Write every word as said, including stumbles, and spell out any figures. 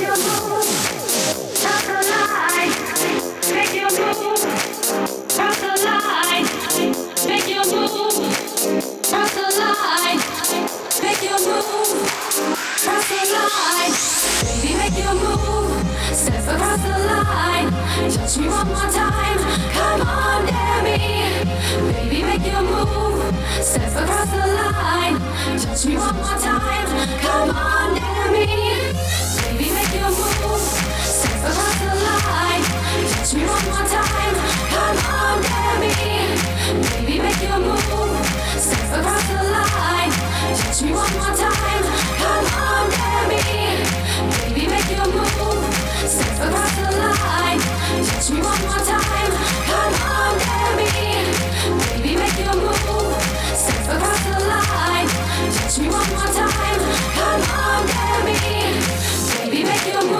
Touch me one more time, come on, dare me. Baby, make your move, step across the line. Touch me one more time, come on, dare me. Baby, make your move, step across the line. Touch me one more time, come on, dare me. Baby, make your move, step across the line. Touch me one more time, come on, dare me. Baby, make your move, step across the line. Touch me one more time, come on, dare me. Baby, make your move, step across the line. Touch me one more time, come on, dare me. Baby, make your move.